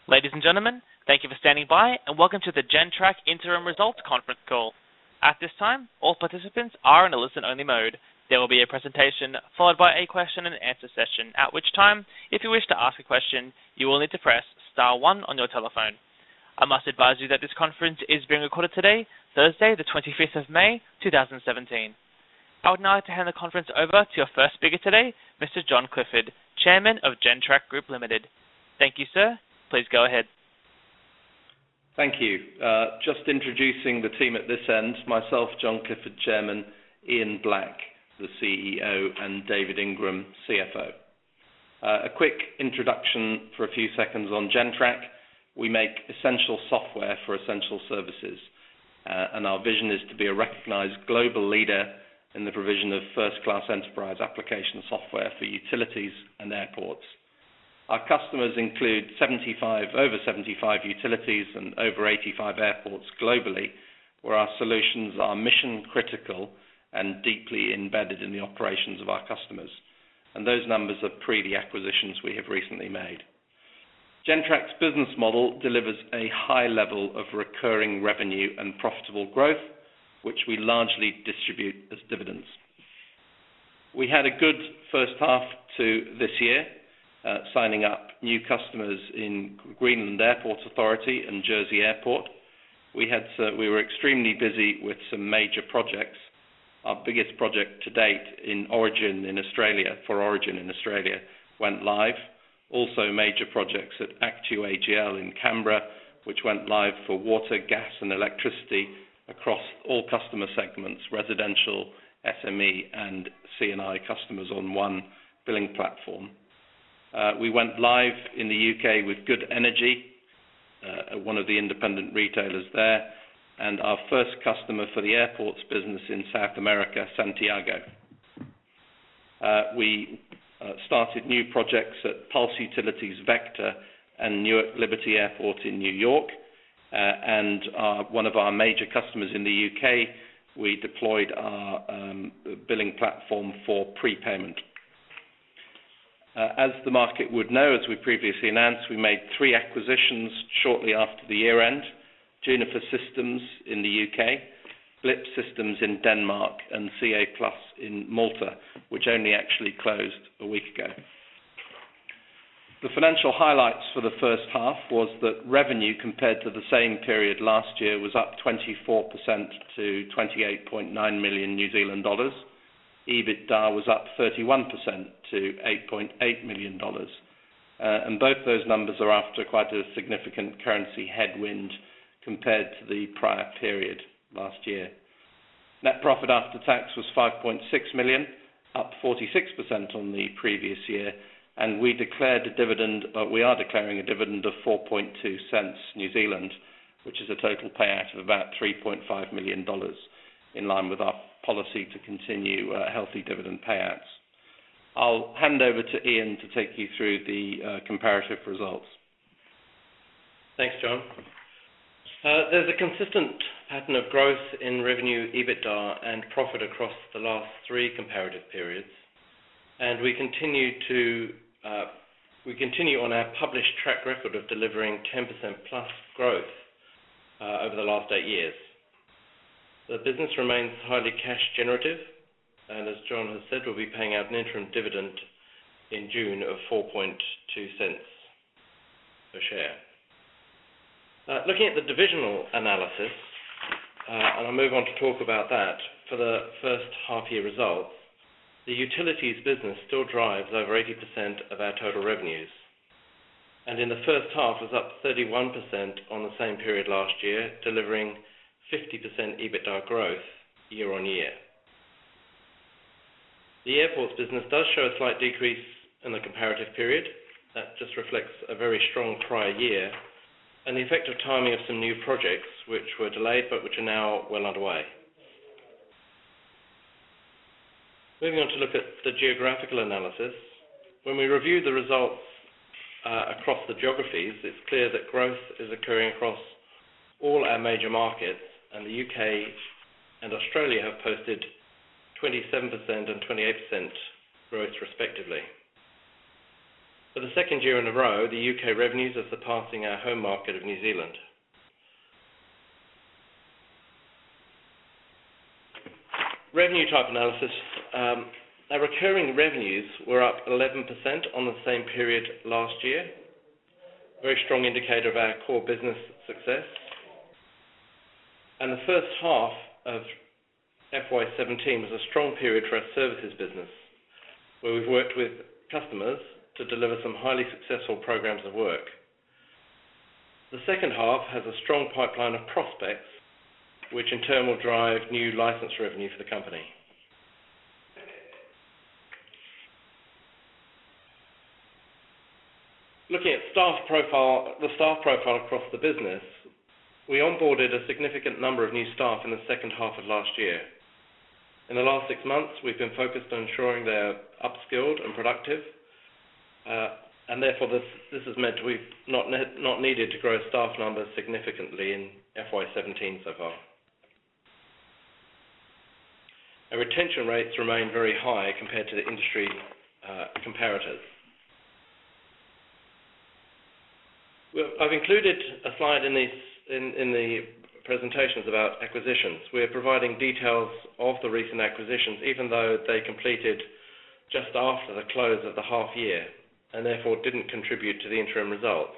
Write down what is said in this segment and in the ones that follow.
Ladies and gentlemen, thank you for standing by and welcome to the Gentrack Interim Results Conference Call. At this time, all participants are in a listen-only mode. There will be a presentation followed by a question and answer session, at which time, if you wish to ask a question, you will need to press star 1 on your telephone. I must advise you that this conference is being recorded today, Thursday, the 25th of May, 2017. I would now like to hand the conference over to your first speaker today, Mr. John Clifford, Chairman of Gentrack Group Limited. Thank you, sir. Please go ahead. Thank you. Just introducing the team at this end, myself, John Clifford, Chairman, Ian Black, the CEO, and David Ingram, CFO. A quick introduction for a few seconds on Gentrack. We make essential software for essential services, and our vision is to be a recognized global leader in the provision of first-class enterprise application software for utilities and airports. Our customers include over 75 utilities and over 85 airports globally, where our solutions are mission critical and deeply embedded in the operations of our customers. And those numbers are pre the acquisitions we have recently made. Gentrack's business model delivers a high level of recurring revenue and profitable growth, which we largely distribute as dividends. We had a good first half to this year, signing up new customers in Greenland Airport Authority and Jersey Airport. We were extremely busy with some major projects. Our biggest project to date for Origin in Australia went live. Also major projects at Actu AGL in Canberra, which went live for water, gas and electricity across all customer segments, residential, SME and C&I customers on one billing platform. We went live in the UK with Good Energy, one of the independent retailers there, and our first customer for the airports business in South America, Santiago. We started new projects at Pulse Utilities Vector and Newark Liberty Airport in New York, and one of our major customers in the UK, we deployed our billing platform for prepayment. As the market would know, as we previously announced, we made 3 acquisitions shortly after the year end: Juniper Systems in the UK, Blip Systems in Denmark, and CA Plus in Malta, which only actually closed a week ago. The financial highlights for the first half was that revenue compared to the same period last year was up 24% to 28.9 million New Zealand dollars. EBITDA was up 31% to $8.8 million. And both those numbers are after quite a significant currency headwind compared to the prior period last year. Net profit after tax was 5.6 million, up 46% on the previous year, and we are declaring a dividend of 4.2 cents New Zealand, which is a total payout of about $3.5 million, in line with our policy to continue healthy dividend payouts. I'll hand over to Ian to take you through the comparative results. Thanks, John. There's a consistent pattern of growth in revenue, EBITDA and profit across the last 3 comparative periods, and we continue on our published track record of delivering 10% plus growth over the last 8 years. The business remains highly cash generative, and as John has said, we'll be paying out an interim dividend in June of 4.2 cents per share. Looking at the divisional analysis, and I'll move on to talk about that, for the first half-year results, the utilities business still drives over 80% of our total revenues, and in the first half was up 31% on the same period last year, delivering 50% EBITDA growth year on year. The airports business does show a slight decrease in the comparative period. That just reflects a very strong prior year and the effect of timing of some new projects which were delayed but which are now well underway. Moving on to look at the geographical analysis, when we review the results across the geographies, it's clear that growth is occurring across all our major markets, and the UK and Australia have posted 27% and 28% growth respectively. For the second year in a row, the UK revenues are surpassing our home market of New Zealand. Revenue type analysis. Our recurring revenues were up 11% on the same period last year. A very strong indicator of our core business success. And the first half of FY17 was a strong period for our services business, where we've worked with customers to deliver some highly successful programs of work. The second half has a strong pipeline of prospects, which in turn will drive new license revenue for the company. Looking at the staff profile across the business, we onboarded a significant number of new staff in the second half of last year. In the last 6 months, we've been focused on ensuring they're upskilled and productive, and therefore this has meant we've not needed to grow staff numbers significantly in FY17 so far. Our retention rates remain very high compared to the industry comparators. Well, I've included a slide in the presentations about acquisitions. We're providing details of the recent acquisitions, even though they completed just after the close of the half year, and therefore didn't contribute to the interim results.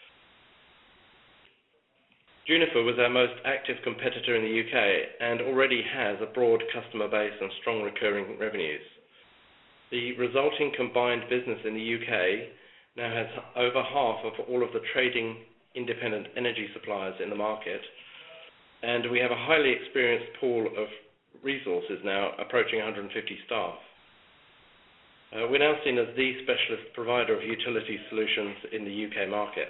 Junifer was our most active competitor in the UK and already has a broad customer base and strong recurring revenues. The resulting combined business in the UK now has over half of all of the trading independent energy suppliers in the market, and we have a highly experienced pool of resources now approaching 150 staff. We're now seen as the specialist provider of utility solutions in the UK market.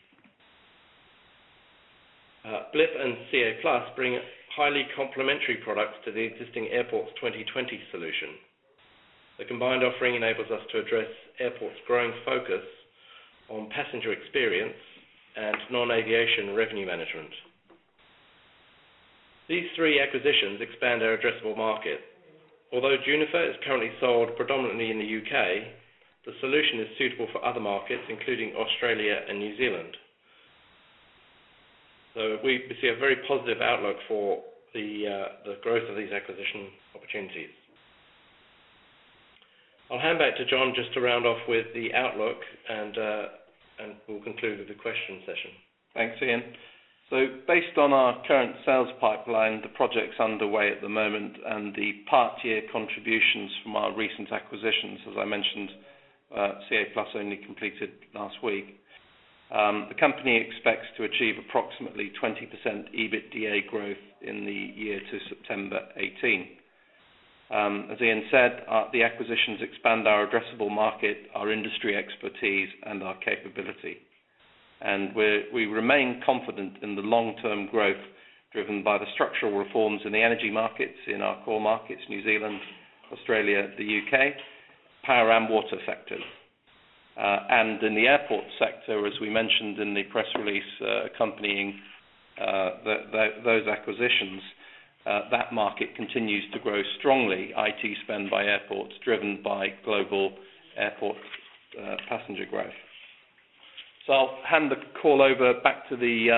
Blip and CA Plus bring highly complementary products to the existing Airports 2020 solution. The combined offering enables us to address Airports' growing focus on passenger experience and non-aviation revenue management. These three acquisitions expand our addressable market. Although Junifer is currently sold predominantly in the UK, the solution is suitable for other markets, including Australia and New Zealand. So we see a very positive outlook for the growth of these acquisition opportunities. I'll hand back to John just to round off with the outlook, and we'll conclude with the question session. Thanks, Ian. So based on our current sales pipeline, the projects underway at the moment, and the part-year contributions from our recent acquisitions, as I mentioned, CA Plus only completed last week, the company expects to achieve approximately 20% EBITDA growth in the year to September 18. As Ian said, the acquisitions expand our addressable market, our industry expertise, and our capability. And we remain confident in the long-term growth driven by the structural reforms in the energy markets in our core markets, New Zealand, Australia, the UK, power and water sectors. And in the airport sector, as we mentioned in the press release accompanying those acquisitions, that market continues to grow strongly, IT spend by airports, driven by global airport passenger growth. So I'll hand the call over back to the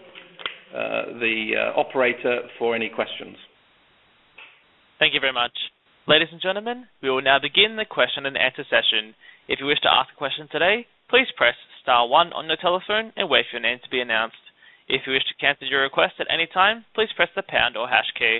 operator for any questions. Thank you very much. Ladies and gentlemen, we will now begin the question and answer session. If you wish to ask a question today, please press star 1 on your telephone and wait for your name to be announced. If you wish to cancel your request at any time, please press the pound or hash key.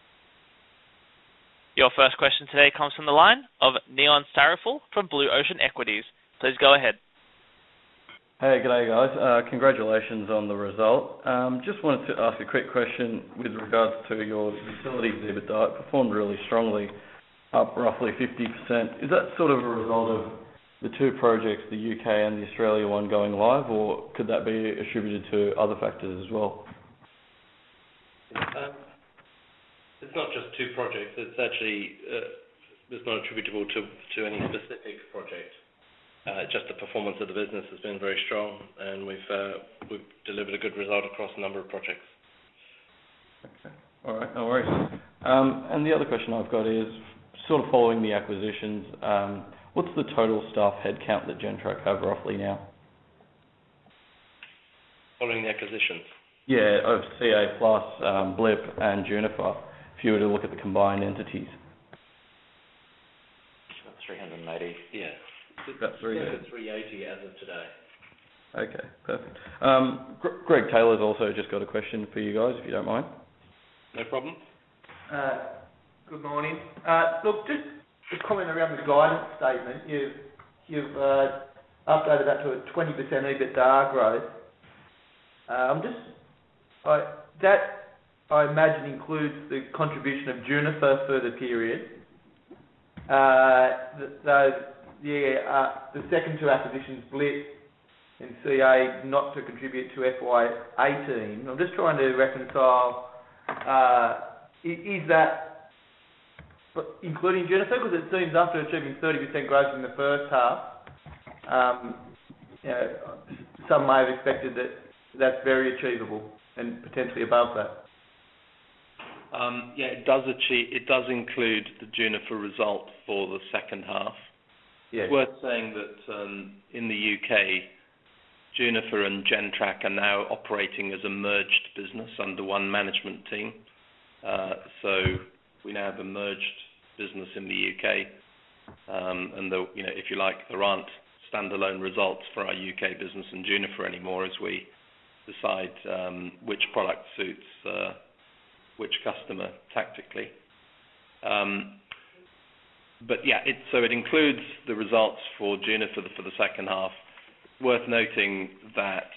Your first question today comes from the line of Neon Saraful from Blue Ocean Equities. Please go ahead. Hey, g'day guys. Congratulations on the result. Just wanted to ask a quick question with regards to your utilities EBITDA. It performed really strongly, up roughly 50%. Is that sort of a result of the two projects, the UK and the Australia one, going live, or could that be attributed to other factors as well? It's not just two projects. It's actually it's not attributable to any specific project. Just the performance of the business has been very strong, and we've delivered a good result across a number of projects. Okay. All right, no worries. And the other question I've got is, sort of following the acquisitions, What's the total staff headcount that Gentrack have roughly now? Following the acquisitions? Yeah, of CA Plus, Blip and Junifer, if you were to look at the combined entities. About 380. Yeah. About 380 as of today. Okay, perfect. Greg Taylor's also just got a question for you guys, if you don't mind. No problem. Good morning. Look, just a comment around the guidance statement. You've updated that to a 20% EBITDA growth. That I imagine includes the contribution of Junifer for the period. The second two acquisitions, Blip and CA, not to contribute to FY18. I'm just trying to reconcile, is that including Junifer? Because it seems after achieving 30% growth in the first half, some may have expected that that's very achievable and potentially above that. It does include the Junifer result for the second half. Yes. It's worth saying that in the UK, Junifer and Gentrack are now operating as a merged business under one management team. So we now have a merged business in the UK, and if you like, there aren't standalone results for our UK business and Junifer anymore as we decide which product suits which customer tactically. It includes the results for Junifer for the second half. Worth noting that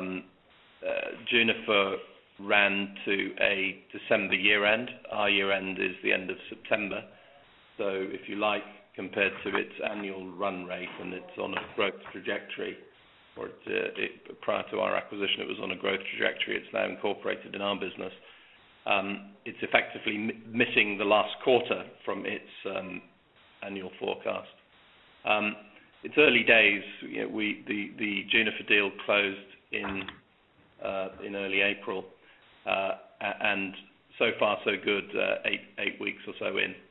Junifer ran to a December year end. Our year end is the end of September. So if you like, compared to its annual run rate, and it's on a growth trajectory, prior to our acquisition it was on a growth trajectory, it's now incorporated in our business. It's effectively missing the last quarter from its annual forecast. It's early days. The Junifer deal closed in early April, and so far so good. 8 weeks or so in.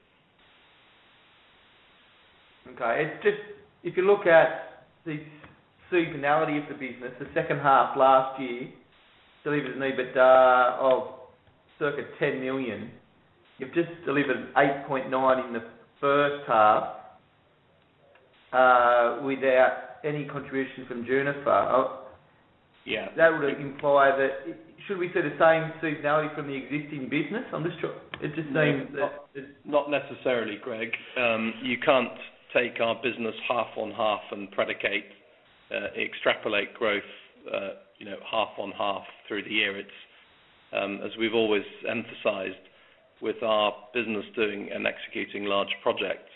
Okay, it's just if you look at the seasonality of the business, the second half last year delivered an EBITDA of circa 10 million. You've just delivered 8.9 in the first half without any contribution from Junifer. Yeah. That would imply that, should we see the same seasonality from the existing business? It just seems that... Not necessarily, Greg. You can't take our business half on half and extrapolate growth, half on half through the year. It's, as we've always emphasised, with our business doing and executing large projects,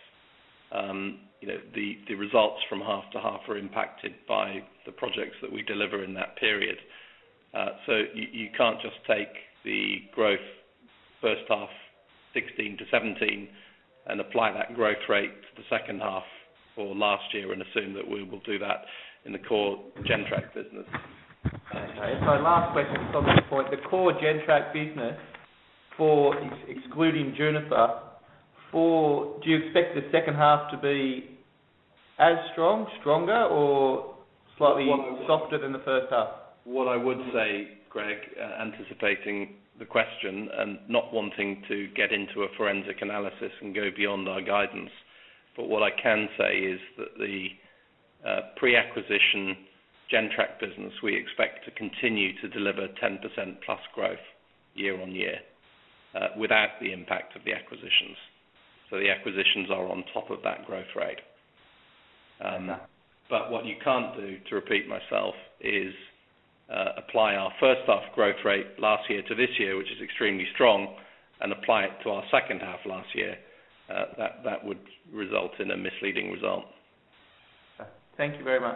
the results from half to half are impacted by the projects that we deliver in that period. So you can't just take the growth first half 16 to 17 and apply that growth rate to the second half for last year and assume that we will do that in the core Gentrack business. Okay, so last question on this point. The core Gentrack business, for excluding Junifer, do you expect the second half to be as strong, stronger, or slightly softer than the first half? What I would say, Greg, anticipating the question and not wanting to get into a forensic analysis and go beyond our guidance, but what I can say is that the pre-acquisition Gentrack business, we expect to continue to deliver 10% plus growth year on year without the impact of the acquisitions. So the acquisitions are on top of that growth rate. But what you can't do, to repeat myself, is apply our first half growth rate last year to this year, which is extremely strong, and apply it to our second half last year. That would result in a misleading result. Thank you very much.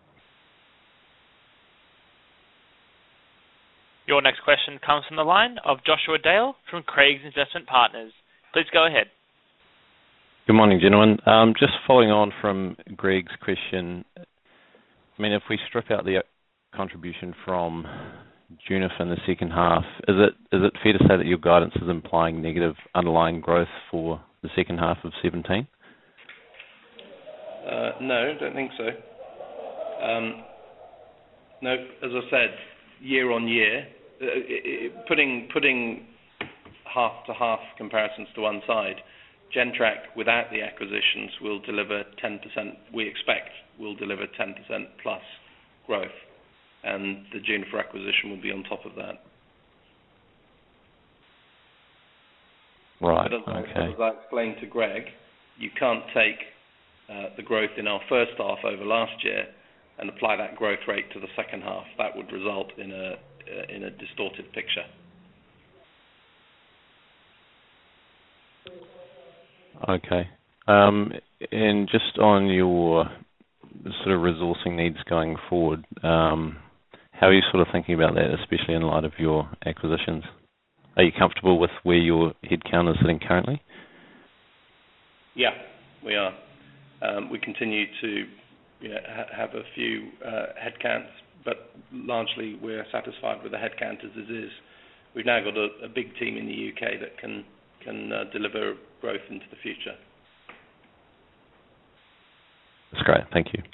Your next question comes from the line of Joshua Dale from Craigs Investment Partners. Please go ahead. Good morning, gentlemen. Just following on from Greg's question, I mean, if we strip out the contribution from Junifer in the second half, is it fair to say that your guidance is implying negative underlying growth for the second half of 17? No, I don't think so. No, as I said, year on year, putting half-to-half comparisons to one side, Gentrack, without the acquisitions, will deliver 10%, we expect will deliver 10% plus growth, and the Junifer acquisition will be on top of that. Right, But okay. as I explained to Greg, you can't take the growth in our first half over last year and apply that growth rate to the second half. That would result in a distorted picture. Okay. And just on your sort of resourcing needs going forward, how are you sort of thinking about that, especially in light of your acquisitions? Are you comfortable with where your headcount is sitting currently? Yeah, we are. We continue to have a few headcounts, but largely we're satisfied with the headcount as it is. We've now got a big team in the UK that can deliver growth into the future. That's great. Thank you.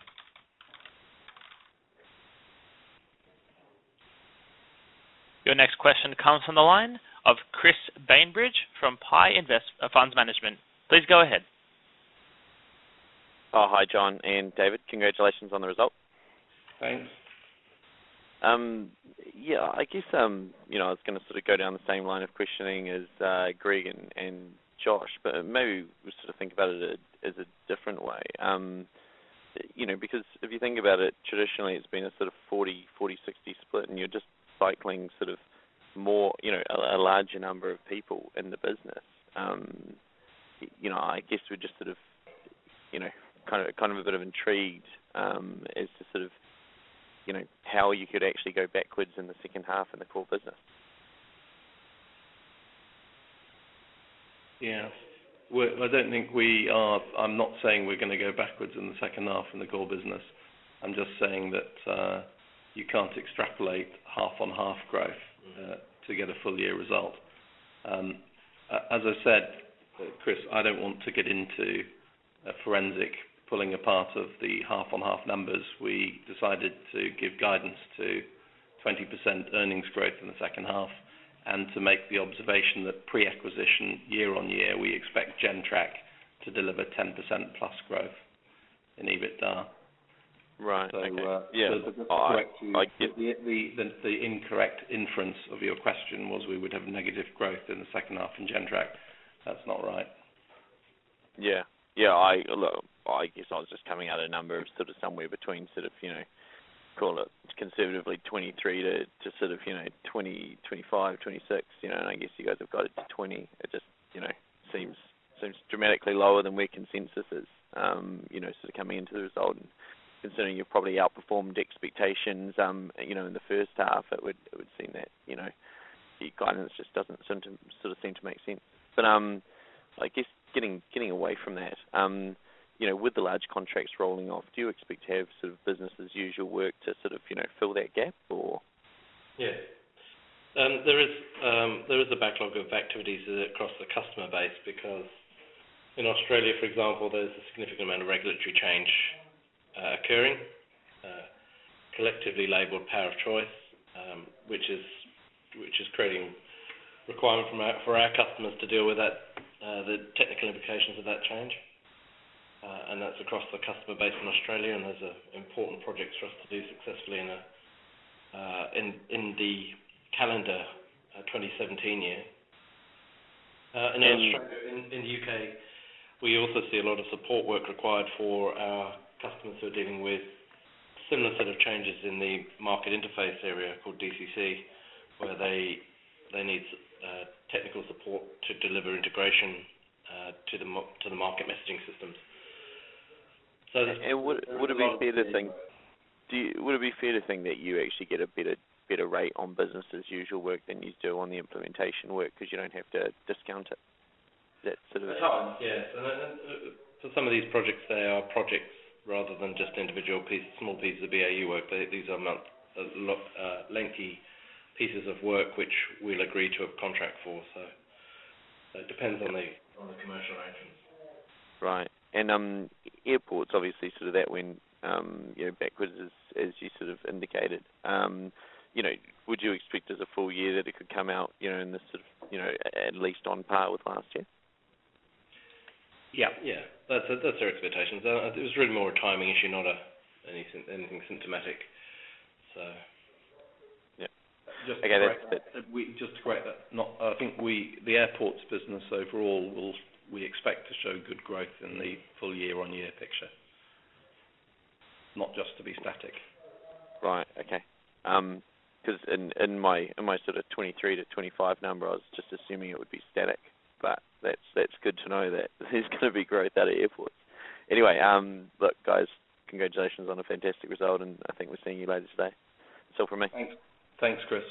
Your next question comes from the line of Chris Bainbridge from Pi Funds Management. Please go ahead. Oh, hi, John and David. Congratulations on the result. Thanks. Yeah, I guess, I was going to sort of go down the same line of questioning as Greg and Josh, but maybe we sort of think about it as a different way. Because if you think about it, traditionally it's been a sort of 40-60 split, and you're just cycling sort of more, a larger number of people in the business. I guess we're just sort of, kind of a bit of intrigued as to sort of, how you could actually go backwards in the second half in the core business. Yeah. I don't think we are. I'm not saying we're going to go backwards in the second half in the core business. I'm just saying that you can't extrapolate half-on-half growth to get a full-year result. As I said, Chris, I don't want to get into a forensic pulling apart of the half-on-half numbers. We decided to give guidance to 20% earnings growth in the second half, and to make the observation that pre-acquisition, year-on-year, we expect Gentrack to deliver 10% plus growth in EBITDA. Right. So, okay. Yeah. The incorrect inference of your question was we would have negative growth in the second half in Gentrack. That's not right. Yeah. Yeah. I guess I was just coming out a number of sort of somewhere between sort of, call it conservatively 23 to sort of, 20, 25, 26, and I guess you guys have got it to 20. It just, seems dramatically lower than where consensus is, sort of coming into the result. And considering you've probably outperformed expectations, in the first half, it would seem that, the guidance just doesn't seem to make sense. But I guess getting away from that, with the large contracts rolling off, do you expect to have sort of business as usual work to sort of, fill that gap, or? Yeah. There is a backlog of activities across the customer base, because in Australia, for example, there's a significant amount of regulatory change occurring, collectively labelled power of choice, which is creating requirement for our customers to deal with that, the technical implications of that change. And that's across the customer base in Australia, and there's important projects for us to do successfully in the calendar 2017 year. In Australia, in the UK, we also see a lot of support work required for our customers who are dealing with similar set of changes in the market interface area called DCC, where they need technical support to deliver integration to the market messaging systems. So would it be fair to think? Would it be fair to think that you actually get a better rate on business as usual work than you do on the implementation work, because you don't have to discount it? That sort of. Yes. And for some of these projects, they are projects rather than just individual small pieces of BAU work. These are lengthy pieces of work which we'll agree to a contract for. So it depends on the commercial arrangements. Right. And airports, obviously, sort of that went backwards as you sort of indicated. Would you expect as a full year that it could come out, in this sort of, at least on par with last year? Yeah. That's our expectations. It was really more a timing issue, not anything symptomatic. So. Just to correct that. I think the airports business overall we expect to show good growth in the full year-on-year picture, not just to be static. Right. Okay. Because in my sort of 23 to 25 number, I was just assuming it would be static, but that's good to know that there's going to be growth out of airports. Anyway, look, guys, congratulations on a fantastic result, and I think we're seeing you later today. That's all from me. Thanks, Chris.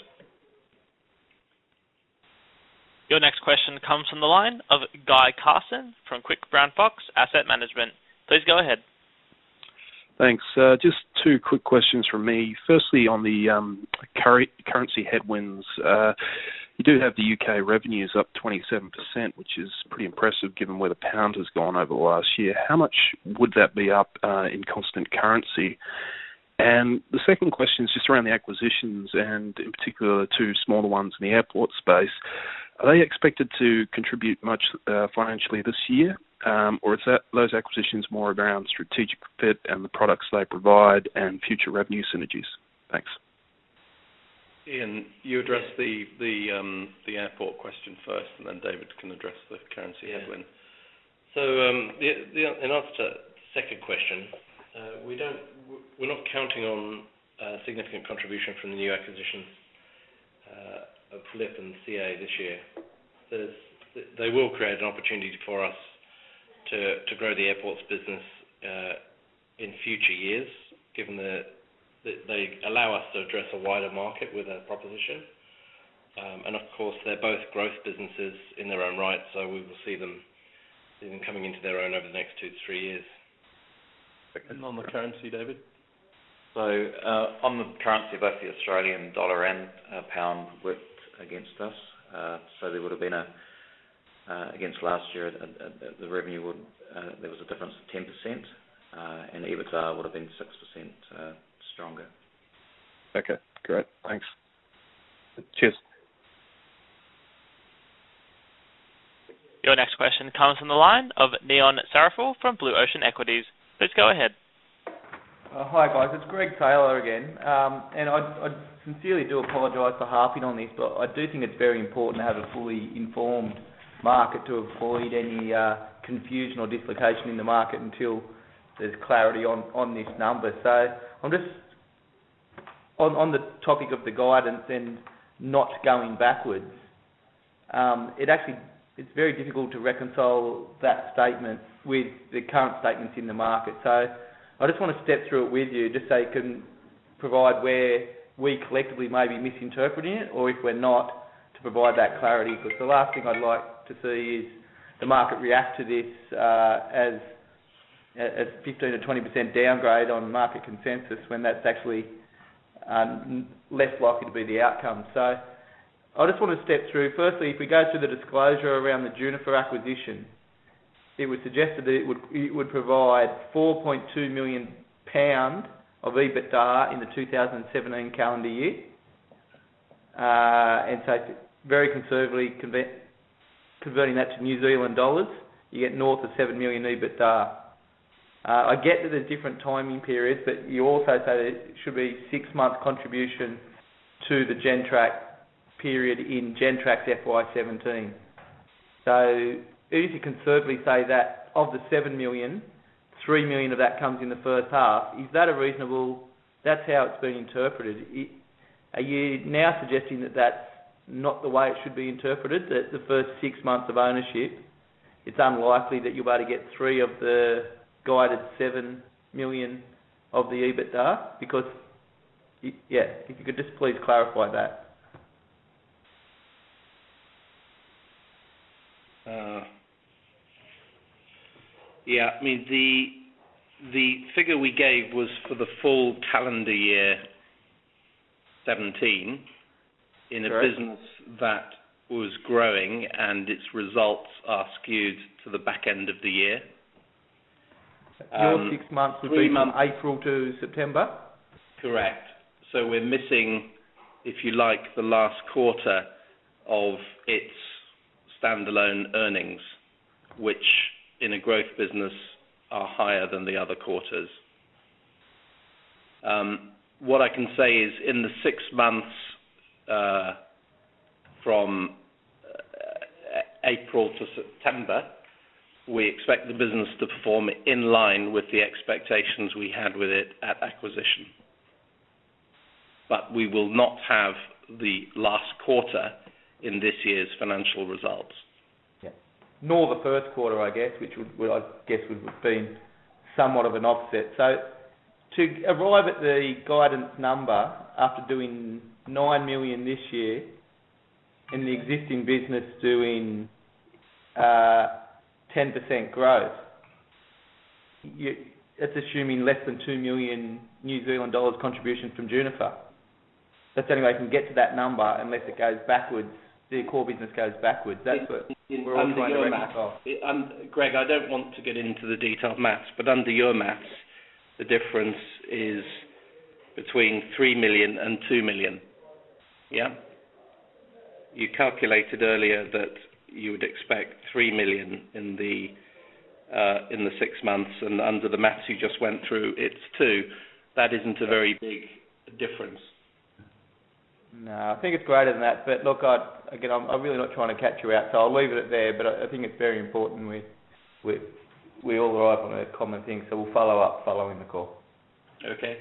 Your next question comes from the line of Guy Carson from Quick Brown Fox Asset Management. Please go ahead. Thanks. Just two quick questions from me. Firstly, on the currency headwinds, you do have the UK revenues up 27%, which is pretty impressive given where the pound has gone over the last year. How much would that be up in constant currency? And the second question is just around the acquisitions, and in particular the two smaller ones in the airport space. Are they expected to contribute much financially this year, or is those acquisitions more around strategic fit and the products they provide and future revenue synergies? Thanks. Ian, you address the airport question first, and then David can address the currency headwind. So in answer to the second question, we're not counting on significant contribution from the new acquisitions of Flip and CA this year. They will create an opportunity for us to grow the airports business in future years, given that they allow us to address a wider market with a proposition. And of course, they're both growth businesses in their own right, so we will see them coming into their own over the next 2 to 3 years. And on the currency, David? So on the currency, both the Australian dollar and pound worked against us. So there would have been against last year, the revenue there was a difference of 10%, and EBITDA would have been 6% stronger. Okay, great. Thanks. Cheers. Your next question comes from the line of Neon Saraful from Blue Ocean Equities. Please go ahead. Hi guys, it's Greg Taylor again, and I sincerely do apologise for harping on this, but I do think it's very important to have a fully informed market to avoid any confusion or dislocation in the market until there's clarity on this number. So I'm just on the topic of the guidance and not going backwards. It's very difficult to reconcile that statement with the current statements in the market. So I just want to step through it with you, just so you can provide where we collectively may be misinterpreting it, or if we're not, to provide that clarity. Because the last thing I'd like to see is the market react to this as a 15 to 20% downgrade on market consensus, when that's actually less likely to be the outcome. So I just want to step through. Firstly, if we go through the disclosure around the Junifer acquisition, it was suggested that it would provide £4.2 million of EBITDA in the 2017 calendar year. And so very conservatively converting that to New Zealand dollars, you get north of 7 million EBITDA. I get that there's different timing periods, but you also say that it should be 6-month contribution to the Gentrack period in Gentrack's FY17. So if you conservatively say that of the 7 million, 3 million of that comes in the first half, is that a reasonable, that's how it's been interpreted? Are you now suggesting that that's not the way it should be interpreted, that the first 6 months of ownership, it's unlikely that you'll be able to get 3 of the guided 7 million of the EBITDA? Because, if you could just please clarify that. I mean, the figure we gave was for the full calendar year 17 in a business that was growing and its results are skewed to the back end of the year. Your 6 months would be from April to September? Correct. So we're missing, if you like, the last quarter of its standalone earnings, which in a growth business are higher than the other quarters. What I can say is in the 6 months from April to September, we expect the business to perform in line with the expectations we had with it at acquisition. But we will not have the last quarter in this year's financial results. Yeah. Nor the first quarter, I guess, which would have been somewhat of an offset. So to arrive at the guidance number after doing 9 million this year and the existing business doing 10% growth, it's assuming less than 2 million New Zealand dollars contribution from Junifer. That's the only way I can get to that number unless it goes backwards, the core business goes backwards. That's what we're all trying to reconcile. Greg, I don't want to get into the detailed maths, but under your maths, the difference is between 3 million and 2 million. Yeah? You calculated earlier that you would expect 3 million in the 6 months, and under the maths you just went through, it's 2. That isn't a very big difference. No, I think it's greater than that. But look, I'm really not trying to catch you out, so I'll leave it there. But I think it's very important we all arrive on a common thing, so we'll follow up following the call. Okay.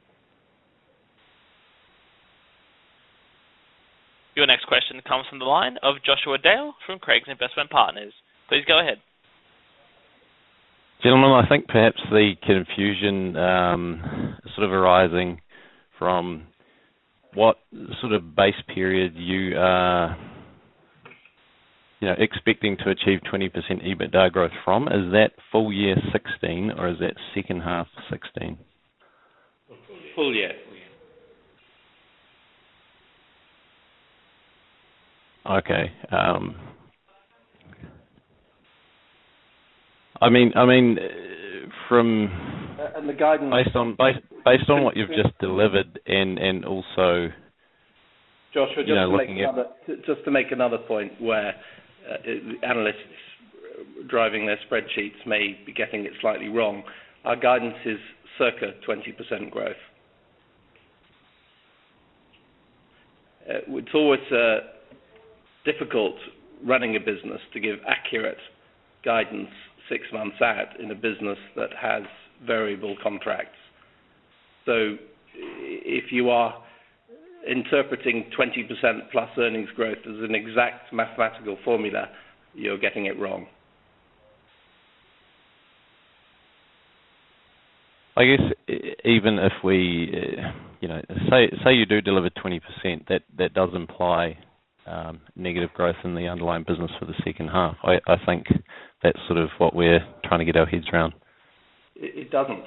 Your next question comes from the line of Joshua Dale from Craigs Investment Partners. Please go ahead. Gentlemen, I think perhaps the confusion is sort of arising from what sort of base period you are expecting to achieve 20% EBITDA growth from. Is that full year 16 or is that second half 16? Full year. Okay. I mean, from and the guidance based on what you've just delivered, and also, Joshua, just to make another point where analysts driving their spreadsheets may be getting it slightly wrong. Our guidance is circa 20% growth. It's always difficult running a business to give accurate guidance 6 months out in a business that has variable contracts. So if you are interpreting 20% plus earnings growth as an exact mathematical formula, you're getting it wrong. I guess even if we, say you do deliver 20%, that does imply negative growth in the underlying business for the second half. I think that's sort of what we're trying to get our heads around. It doesn't.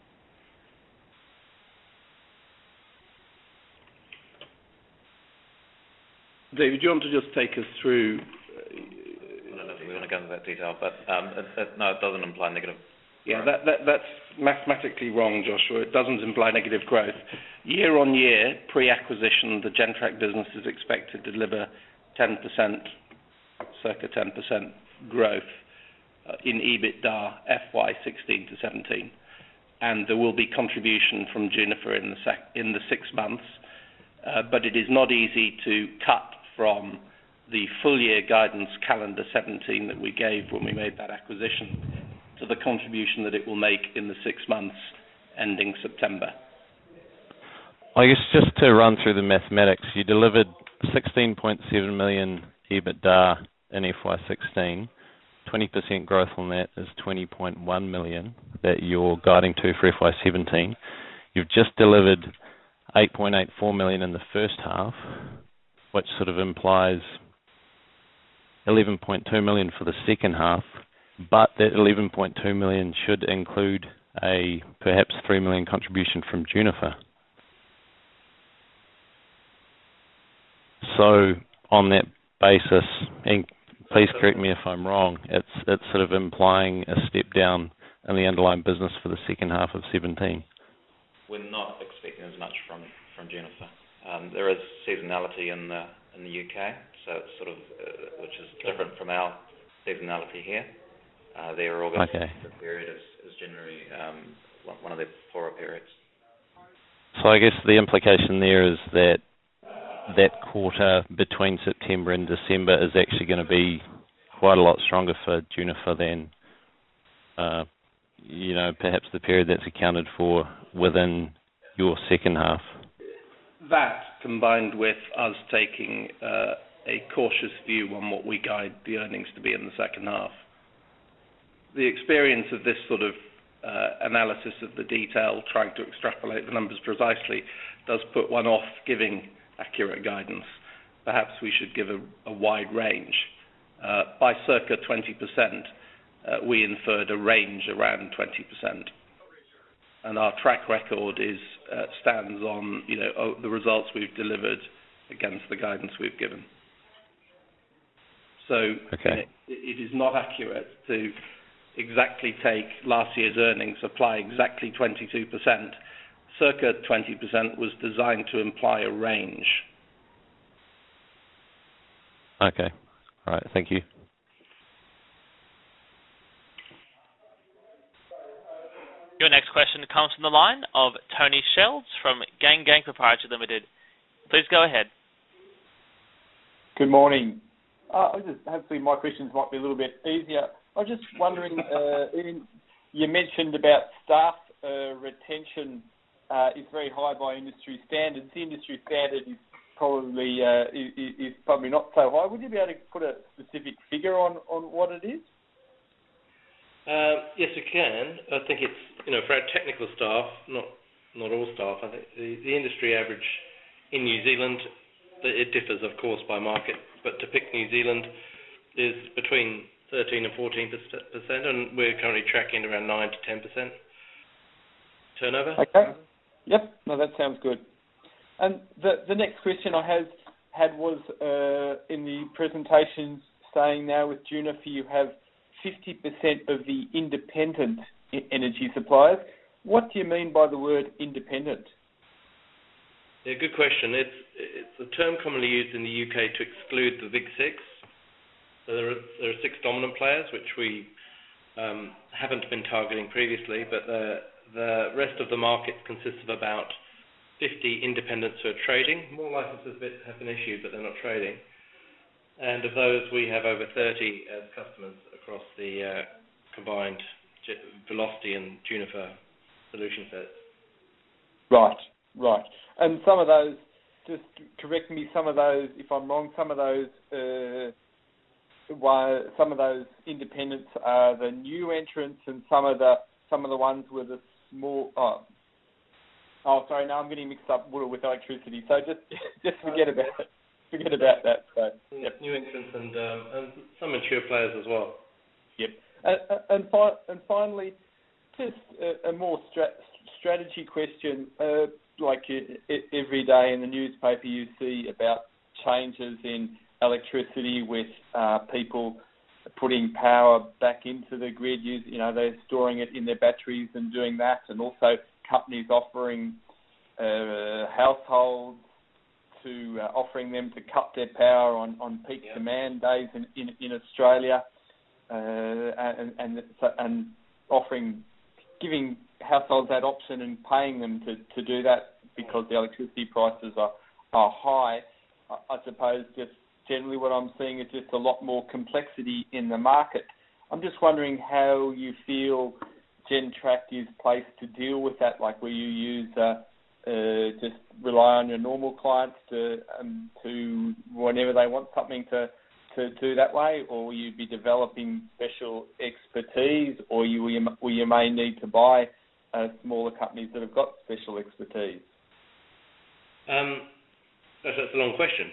David, do you want to just take us through? I don't know if we want to go into that detail, but no, it doesn't imply negative. Yeah, that's mathematically wrong, Joshua. It doesn't imply negative growth. Year on year, pre-acquisition, the Gentrack business is expected to deliver 10%, circa 10% growth in EBITDA FY 16 to 17. And there will be contribution from Junifer in the 6 months, but it is not easy to cut from the full year guidance calendar 17 that we gave when we made that acquisition to the contribution that it will make in the 6 months ending September. I guess just to run through the mathematics, you delivered 16.7 million EBITDA in FY16. 20% growth on that is 20.1 million that you're guiding to for FY17. You've just delivered 8.84 million in the first half, which sort of implies 11.2 million for the second half, but that 11.2 million should include a perhaps 3 million contribution from Junifer. So on that basis, and please correct me if I'm wrong, it's sort of implying a step down the underlying business for the second half of 2017? We're not expecting as much from Junifer. There is seasonality in the UK, so it's sort of which is different from our seasonality here. Their August period is generally one of their poorer periods. So I guess the implication there is that quarter between September and December is actually going to be quite a lot stronger for Junifer than, perhaps the period that's accounted for within your second half. That, combined with us taking a cautious view on what we guide the earnings to be in the second half. The experience of this sort of analysis of the detail, trying to extrapolate the numbers precisely, does put one off giving accurate guidance. Perhaps we should give a wide range. By circa 20%, we inferred a range around 20%. And our track record stands on the results we've delivered against the guidance we've given. So it is not accurate to exactly take last year's earnings, apply exactly 22%. Circa 20% was designed to imply a range. Okay. All right. Thank you. Your next question comes from the line of Tony Shelds from Gang Proprietary Limited. Please go ahead. Good morning. Hopefully my questions might be a little bit easier. I was just wondering, you mentioned about staff retention is very high by industry standards. The industry standard is probably not so high. Would you be able to put a specific figure on what it is? Yes, we can. I think it's for our technical staff, not all staff. I think the industry average in New Zealand, it differs of course by market, but to pick New Zealand is between 13 and 14%, and we're currently tracking around 9 to 10% turnover. Okay. Yep. No, that sounds good. And the next question I had was in the presentation saying now with Junifer you have 50% of the independent energy suppliers. What do you mean by the word independent? Yeah, good question. It's a term commonly used in the UK to exclude the Big Six. So there are 6 dominant players, which we haven't been targeting previously, but the rest of the market consists of about 50 independents who are trading. More licenses have been issued, but they're not trading. And of those, we have over 30 as customers across the combined Velocity and Junifer solution sets. Right. And some of those, just correct me, some of those, if I'm wrong, some of those independents are the new entrants, and some of the ones with the small. Sorry, now I'm getting mixed up water with electricity. So just forget about it. Forget about that. So, yep. New entrants and some mature players as well. Yep. And finally, just a more strategy question. Like every day in the newspaper, you see about changes in electricity with people putting power back into the grid. They're storing it in their batteries and doing that, and also companies offering households offering them to cut their power on peak demand days in Australia, and giving households that option and paying them to do that because the electricity prices are high. I suppose just generally what I'm seeing is just a lot more complexity in the market. I'm just wondering how you feel Gentrack is placed to deal with that. Like, will you use just rely on your normal clients to whenever they want something to do that way, or will you be developing special expertise, or will you may need to buy smaller companies that have got special expertise? That's a long question.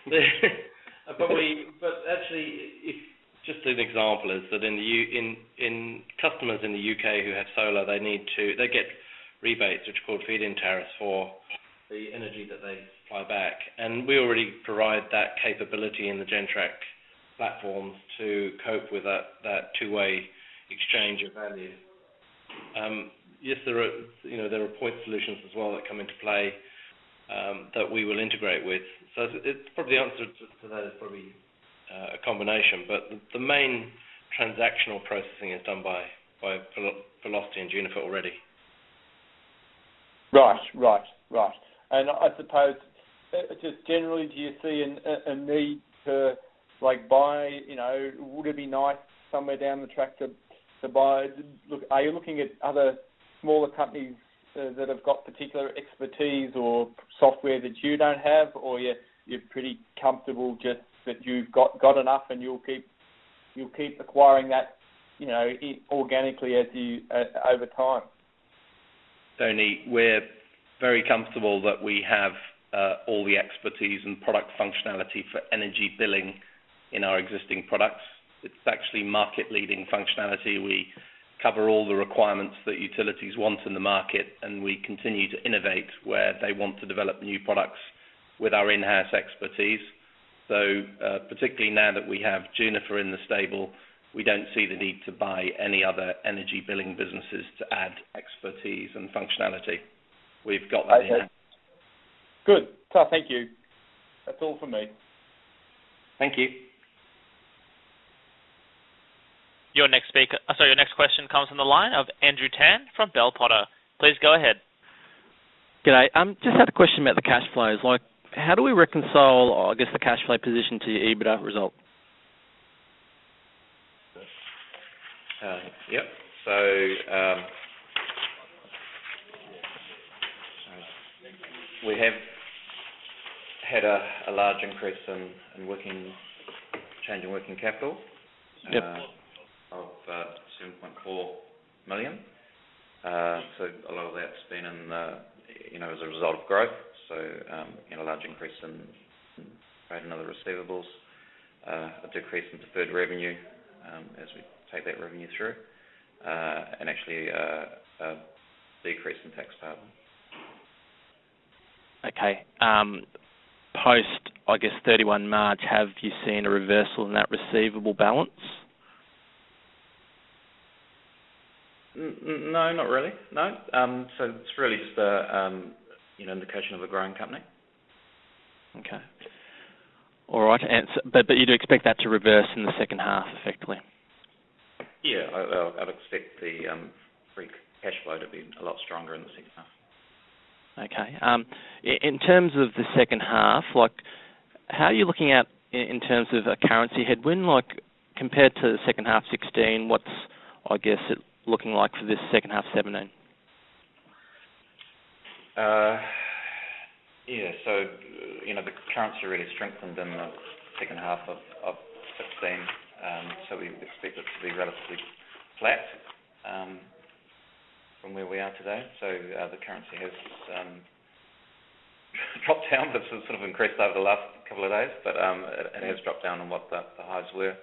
But actually, if just an example is that in customers in the UK who have solar, they get rebates, which are called feed-in tariffs for the energy that they supply back, and we already provide that capability in the Gentrack platforms to cope with that two-way exchange of value. Yes, there are point solutions as well that come into play that we will integrate with. So it's probably the answer to that is probably a combination, but the main transactional processing is done by Velocity and Junifer already. Right. And I suppose, just generally, do you see a need to buy? Would it be nice somewhere down the track to buy? Look, are you looking at other smaller companies that have got particular expertise or software that you don't have, or you're pretty comfortable just that you've got enough and you'll keep acquiring that, organically over time? Tony, we're very comfortable that we have all the expertise and product functionality for energy billing in our existing products. It's actually market-leading functionality. We cover all the requirements that utilities want in the market, and we continue to innovate where they want to develop new products with our in-house expertise. So particularly now that we have Junifer in the stable, we don't see the need to buy any other energy billing businesses to add expertise and functionality. We've got that in. Good. So thank you. That's all from me. Thank you. Your next question comes from the line of Andrew Tan from Bell Potter. Please go ahead. G'day. Just had a question about the cash flows. How do we reconcile, the cash flow position to your EBITDA result? Yep. So we have had a large increase in change in working capital. Yep. Of 7.4 million. So a lot of that's been as a result of growth. So a large increase in trade and other receivables, a decrease in deferred revenue as we take that revenue through, and actually a decrease in tax payable. Okay. Post, 31 March, have you seen a reversal in that receivable balance? No, not really. No. So it's really just a indication of a growing company. Okay. All right. And but you do expect that to reverse in the second half, effectively. Yeah, I'd expect the free cash flow to be a lot stronger in the second half. Okay. In terms of the second half, how are you looking at in terms of a currency headwind? Compared to the second half 16, what's it looking like for this second half 17? So the currency really strengthened in the second half of 16, so we expect it to be relatively flat from where we are today. So the currency has dropped down, but it's sort of increased over the last couple of days, but it has dropped down on what the highs were.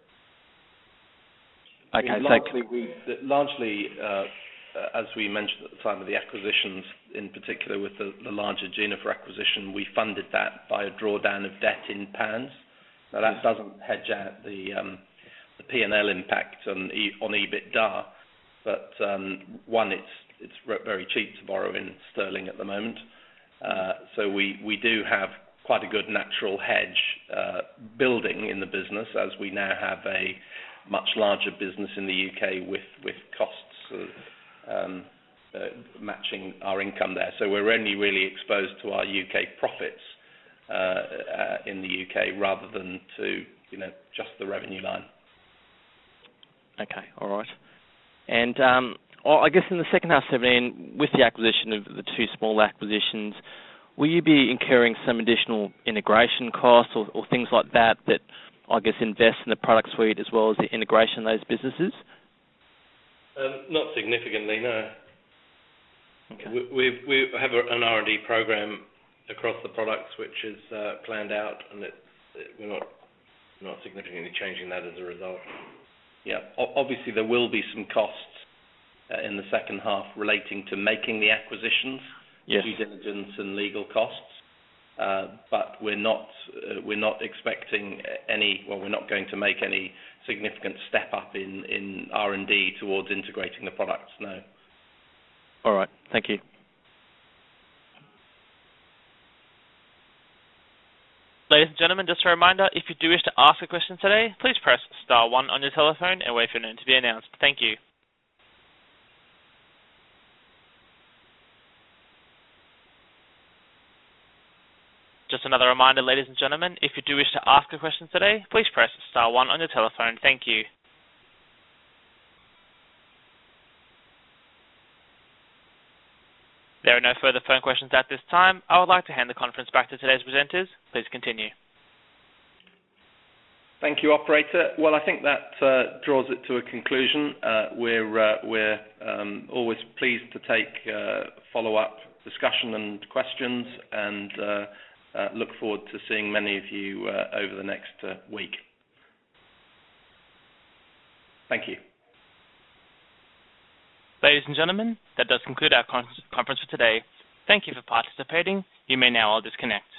Okay, largely, as we mentioned at the time of the acquisitions, in particular with the larger Junifer acquisition, we funded that by a drawdown of debt in pounds. Now that doesn't hedge out the P&L impact on EBITDA, but it's very cheap to borrow in sterling at the moment. So we do have quite a good natural hedge building in the business, as we now have a much larger business in the UK with costs matching our income there. So we're only really exposed to our UK profits in the UK rather than to just the revenue line. Okay, all right. And I guess in the second half 17, with the acquisition of the two small acquisitions, will you be incurring some additional integration costs or things like that invest in the product suite as well as the integration of those businesses? Not significantly, no. Okay. We have an R&D program across the products which is planned out, and we're not significantly changing that as a result. Yeah, obviously there will be some costs in the second half relating to making the acquisitions, yes, due diligence and legal costs. but we're not expecting any. Well, we're not going to make any significant step up in R&D towards integrating the products. No. All right. Thank you. Ladies and gentlemen, just a reminder, if you do wish to ask a question today, please press star 1 on your telephone and wait for your name to be announced. Thank you. Just another reminder, ladies and gentlemen, if you do wish to ask a question today, please press star 1 on your telephone. Thank you. There are no further phone questions at this time. I would like to hand the conference back to today's presenters. Please continue. Thank you, operator. Well, I think that draws it to a conclusion. We're always pleased to take follow-up discussion and questions, and look forward to seeing many of you over the next week. Thank you. Ladies and gentlemen, that does conclude our conference for today. Thank you for participating. You may now all disconnect.